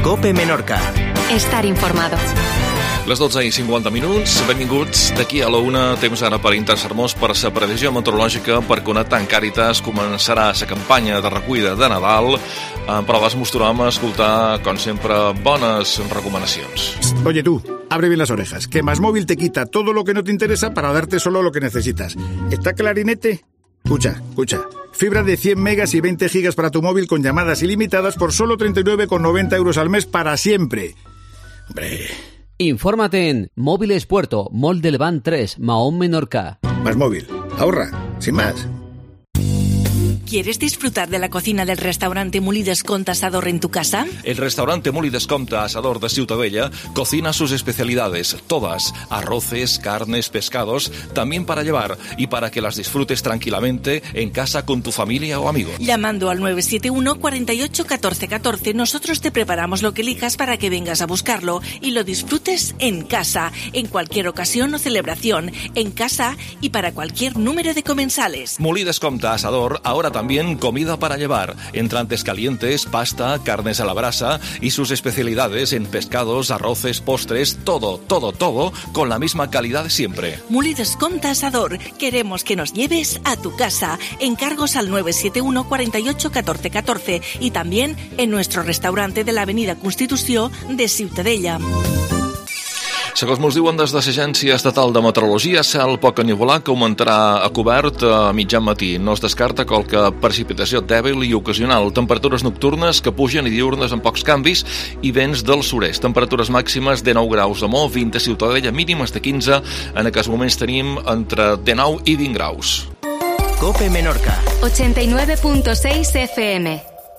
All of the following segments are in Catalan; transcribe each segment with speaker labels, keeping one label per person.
Speaker 1: COPE Menorca.
Speaker 2: Estar informado.
Speaker 3: Les 12:50, benvinguts. D'aquí a la 1, temps ara per interessar-nos per la previsió meteorològica, per connectar amb Càritas. Començarà la campanya de recollida de Nadal, però les mostrarem a escoltar, com sempre, bones recomanacions.
Speaker 4: Oye tú, abre bien las orejas, que MásMóvil te quita todo lo que no te interesa para darte solo lo que necesitas. ¿Está clarinete? Escucha. Fibra de 100 megas y 20 gigas para tu móvil con llamadas ilimitadas por solo 39,90 euros al mes para siempre. Hombre...
Speaker 5: Infórmate en Móviles Puerto, Mall del Ban 3, Mahón Menorca.
Speaker 4: MásMóvil, ahorra, sin más.
Speaker 6: ¿Quieres disfrutar de la cocina del restaurante Molí Descompte Asador en tu casa?
Speaker 3: El restaurante Molí Descompte Asador de Ciutadella cocina sus especialidades, todas, arroces, carnes, pescados, también para llevar y para que las disfrutes tranquilamente en casa con tu familia o amigos.
Speaker 6: Llamando al 971 48 14 14, nosotros te preparamos lo que elijas para que vengas a buscarlo y lo disfrutes en casa, en cualquier ocasión o celebración, en casa y para cualquier número de comensales.
Speaker 3: Molí Descompte Asador, ahora también comida para llevar, entrantes calientes, pasta, carnes a la brasa y sus especialidades en pescados, arroces, postres, todo, con la misma calidad de siempre.
Speaker 6: Molí Descompte Asador, queremos que nos lleves a tu casa. Encargos al 971 48 14 14 y también en nuestro restaurante de la Avenida Constitució de Ciutadella.
Speaker 3: Segons mos diuen des de l'Agència Estatal de Meteorologia, cel poc ennuvolat que augmentarà a cobert a mitjan matí. No es descarta qualque precipitació dèbil i ocasional. Temperatures nocturnes que pugen i diurnes amb pocs canvis i vents del sud-est. Temperatures màximes de 9 graus a Mo, 20 a Ciutadella, mínimes de 15. En aquests moments tenim entre 19 i 20 graus.
Speaker 1: COPE Menorca.
Speaker 2: 89.6 FM.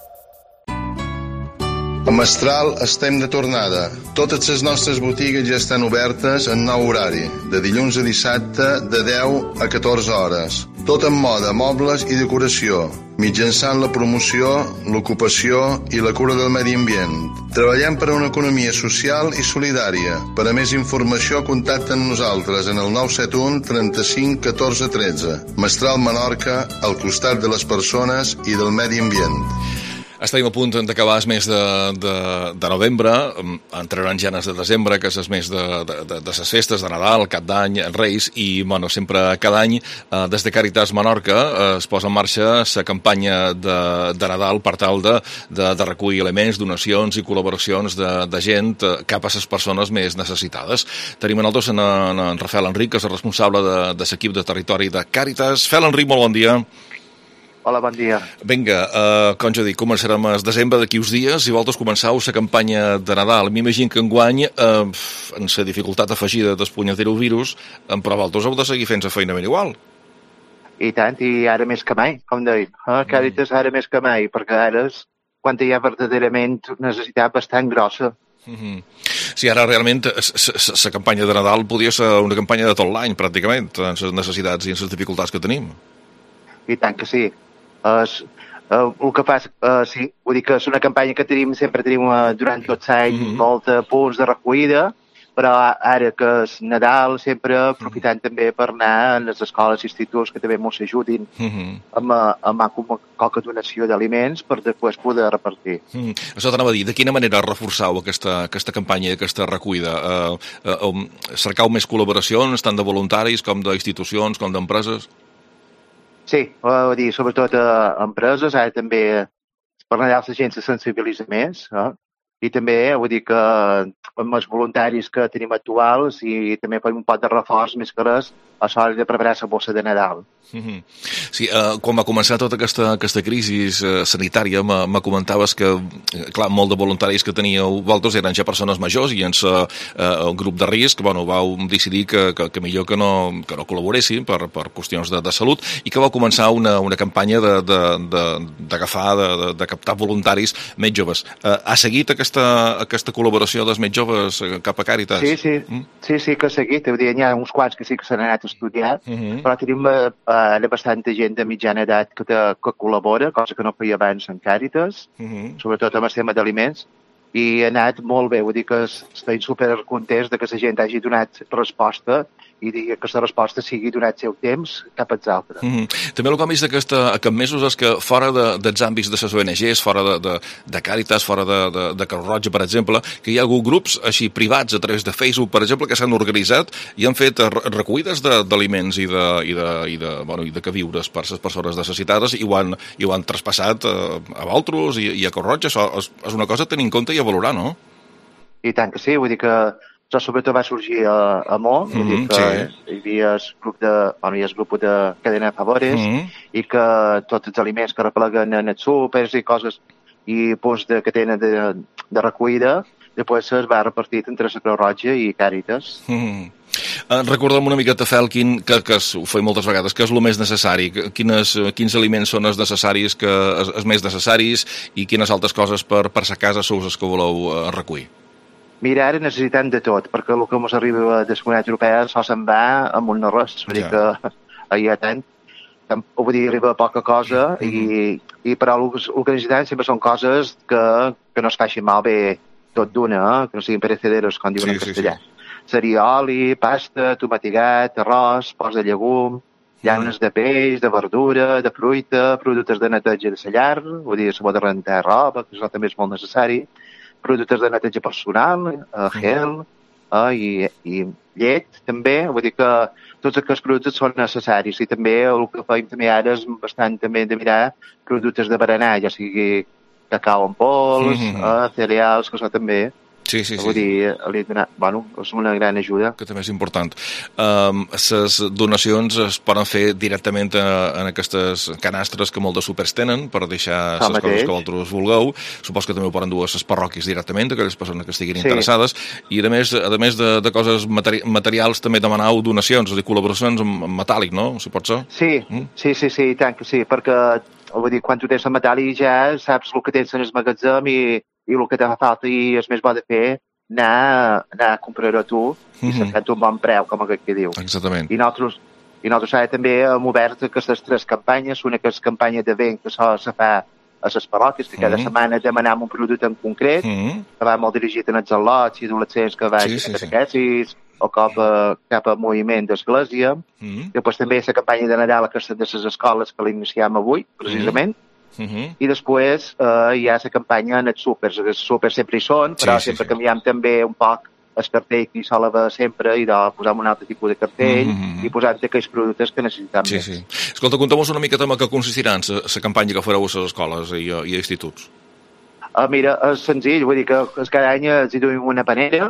Speaker 7: A Mestral estem de tornada. Totes les nostres botigues ja estan obertes en nou horari, de dilluns a dissabte, de 10 a 14 hores. Tot en moda, mobles i decoració, mitjançant la promoció, l'ocupació i la cura del medi ambient. Treballem per a una economia social i solidària. Per a més informació, contacta amb nosaltres en el 971 35 14 13. Mestral Menorca, al costat de les persones i del medi ambient.
Speaker 3: Estem a punt d'acabar el mes de novembre, entraran ja de desembre, que és el mes de les festes de Nadal, Cap d'Any, Reis, i sempre cada any des de Càritas Menorca es posa en marxa la campanya de Nadal per tal de recollir elements, donacions i col·laboracions de gent cap a les persones més necessitades. Tenim en nosaltres en Rafael Enric, que és el responsable de l'equip de territori de Càritas. Rafael Enric, molt bon dia.
Speaker 8: Hola, bon dia.
Speaker 3: Vinga, com ja dic, començarem el desembre d'aquí uns dies i vosaltres començau la campanya de Nadal. M'imagino que enguany, en la dificultat afegida del punyetero virus, però vosaltres heu de seguir fent la feina ben igual.
Speaker 8: I tant, i ara més que mai, com deia. Càritas ara més que mai, perquè ara és quan hi ha verdaderament necessitat bastant grossa.
Speaker 3: Sí, ara realment la campanya de Nadal podria ser una campanya de tot l'any, pràcticament, en les necessitats i en les dificultats que tenim.
Speaker 8: I tant que sí. El que fa, sí, vull dir que és una campanya que sempre tenim durant tot l'any molta punts de recollida, però ara que és Nadal sempre aprofitant també per anar a les escoles i instituts que també ens ajudin amb qualque donació d'aliments per després poder repartir.
Speaker 3: Això t'anava a dir, de quina manera reforçau aquesta campanya, aquesta recollida? Cercau més col·laboracions, tant de voluntaris com d'institucions, com d'empreses?
Speaker 8: Sí, vull dir, sobretot a empreses, ara també per Nadal la gent se sensibilitza més, i també vull dir que amb els voluntaris que tenim actuals i també per un pot de reforç més que res a l'hora de preparar la bossa de Nadal.
Speaker 3: Sí, quan va començar tota aquesta crisi sanitària me comentaves que, clar, molt de voluntaris que teníeu vosaltres eren ja persones majors i en el grup de risc, vau decidir que millor que no col·laboressin per qüestions de salut i que vau començar una campanya d'agafar, de captar voluntaris més joves. Ha seguit aquesta col·laboració dels més joves cap a Càritas?
Speaker 8: Sí, que ha seguit. N'hi ha uns quants que sí que s'han anat a estudiar, però tenim ara bastanta gent de mitjana edat que col·labora, cosa que no feia abans en Càritas, sobretot amb el tema d'aliments, i ha anat molt bé. Vull dir que estic supercontents que la gent hagi donat resposta i que aquesta resposta sigui donat seu temps cap als altres.
Speaker 3: També el que hem vist aquests mesos és que fora dels àmbits de les ONGs, fora de Càritas, fora de Creu Roja, per exemple, que hi ha hagut grups així privats a través de Facebook, per exemple, que s'han organitzat i han fet recollides d'aliments i de queviures per les persones necessitades i ho han traspassat a Valtros i a Creu Roja. Això és una cosa a tenir en compte i a valorar, no?
Speaker 8: I tant que sí, vull dir que això sobretot va sorgir a Mo, vull dir que hi havia el grup de Cadena Favores i que tots els aliments que repleguen en els súpers i coses i punts que tenen de recollida, després es va repartir entre la Creu Roja i Càritas.
Speaker 3: Recorda'm una miqueta, Fel, que ho feim moltes vegades, que és el més necessari, quins aliments són els necessaris, els més necessaris, i quines altres coses per sa casa sou els que voleu recollir?
Speaker 8: Mira, ara necessitem de tot, perquè el que ens arriba de la Comunitat Europea se'n va amb un no res, vull dir que hi ha tant, vull dir, arriba poca cosa, però el que necessitem sempre són coses que no es facin malbé tot d'una, que no siguin perecederos, com diuen en castellà. Seria oli, pasta, tomatigat, arròs, pols de llegum, llaunes de peix, de verdura, de fruita, productes de neteja de la llar, vull dir, sabó de rentar roba, que això també és molt necessari, productes de neteja personal, gel i llet, també. Vull dir que tots aquests productes són necessaris i també el que fem també ara és bastant també de mirar productes de berenar, ja sigui cacau en pols, cereals, que això també.
Speaker 3: Sí.
Speaker 8: Vull dir, és una gran ajuda.
Speaker 3: Que també és important. Les donacions es poden fer directament en aquestes canastres que molts de súpers tenen per deixar les coses que vosaltres vulgueu. Supos que també ho poden dur a les parròquies directament, aquelles persones que estiguin interessades. I a més de coses materials també demanau donacions, és a dir, col·laboracions en metàl·lic, no? Si pot ser?
Speaker 8: Sí, tant que sí, perquè vull dir, quan tu tens el metàl·lic ja saps el que tens en el magatzem i el que te fa falta i és més bo de fer anar a comprar-ho tu i cercar-te un bon preu, com aquest que diu.
Speaker 3: Exactament.
Speaker 8: I nosaltres també hem obert aquestes 3 campanyes, una que és campanya de vent que se fa a les parròquies, que cada setmana demanem un producte en concret, que va molt dirigit en els al·lots i adolescents que vagin a catequesis o cap a moviment d'església. Després també la campanya de Nadal, que és de les escoles que l'iniciem avui, precisament. I després hi ha la campanya en els súpers. Els súpers sempre hi són, però sempre canviem també un poc el cartell que hi sol haver sempre i posem un altre tipus de cartell i posant aquells productes que necessitem més.
Speaker 3: Escolta, conta'm una miqueta en què consistirà la campanya que fareu a les escoles i a instituts.
Speaker 8: Mira, és senzill, vull dir que cada any els hi duim una panera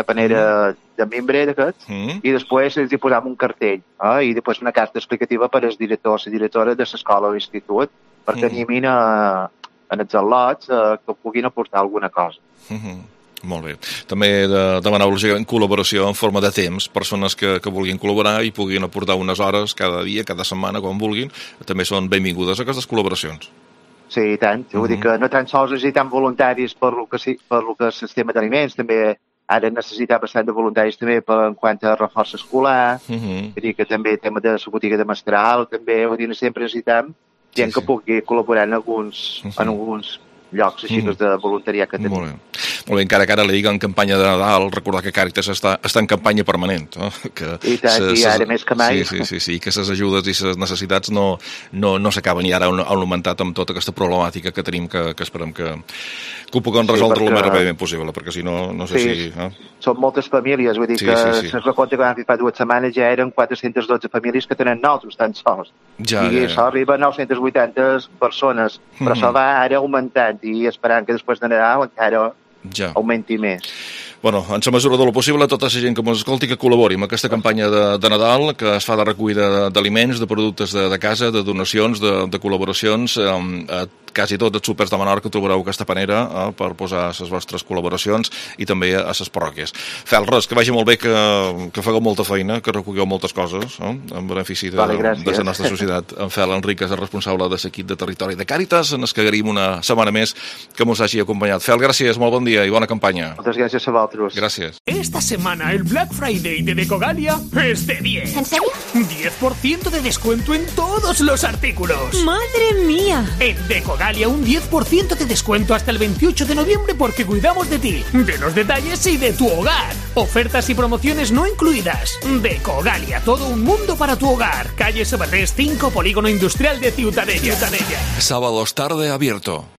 Speaker 8: de membre d'aquests, i després els hi posam un cartell, i després una carta explicativa per als directors i directores de l'escola o l'institut, perquè animin en els al·lots que puguin aportar alguna cosa.
Speaker 3: Molt bé. També demanar lògicament col·laboració en forma de temps, persones que vulguin col·laborar i puguin aportar unes hores cada dia, cada setmana, quan vulguin, també són benvingudes aquestes col·laboracions.
Speaker 8: Sí, i tant. Vull dir que no tan sols necessitem voluntaris per lo que és el sistema d'aliments, també ara necessitem bastant de voluntaris també en quant a reforç escolar, vull dir que també tema de la botiga de mestral, també, vull dir, sempre necessitem gent que pugui col·laborar en alguns llocs així de voluntariat que tenim.
Speaker 3: Molt bé, encara que ara li dic en campanya de Nadal, recordar que Càritas està en campanya permanent.
Speaker 8: I tant, i ara més que mai.
Speaker 3: Sí, que les ajudes i les necessitats no s'acaben, i ara han augmentat amb tota aquesta problemàtica que tenim, que esperem que ho puguem resoldre el més ràpidament possible, perquè si no, no sé si...
Speaker 8: Són moltes famílies, vull dir que es recompte que vam fer fa 2 setmanes ja eren 412 famílies que tenen nosaltres tan sols. I això arriba a 980 persones, però això va ara augmentant i esperant que després de Nadal encara augmenti més.
Speaker 3: Bueno, en la mesura de lo possible, tota la gent que ens escolti que col·labori amb aquesta campanya de Nadal, que es fa de recollida d'aliments, de productes de casa, de donacions, de col·laboracions, quasi tots els súpers de Menorca trobareu aquesta panera per posar les vostres col·laboracions i també a les parròquies. Fel, res, que vagi molt bé, que feu molta feina, que recolleu moltes coses en benefici de la nostra societat. En Fel Enric és el responsable de l'equip de territori de Càritas, ens agraïm una setmana més que ens hagi acompanyat. Fel, gràcies, molt bon dia i bona campanya.
Speaker 8: Moltes gràcies a vosaltres.
Speaker 3: Gracias.
Speaker 9: Esta semana el Black Friday de Decogalia es de 10.
Speaker 2: ¿En serio?
Speaker 9: 10% de descuento en todos los artículos.
Speaker 2: ¡Madre mía!
Speaker 9: En Decogalia Decogalia un 10% de descuento hasta el 28 de noviembre porque cuidamos de ti, de los detalles y de tu hogar. Ofertas y promociones no incluidas. Decogalia, todo un mundo para tu hogar. Calle Sabatés 5, Polígono Industrial de Ciutadella.
Speaker 3: Sábados tarde abierto.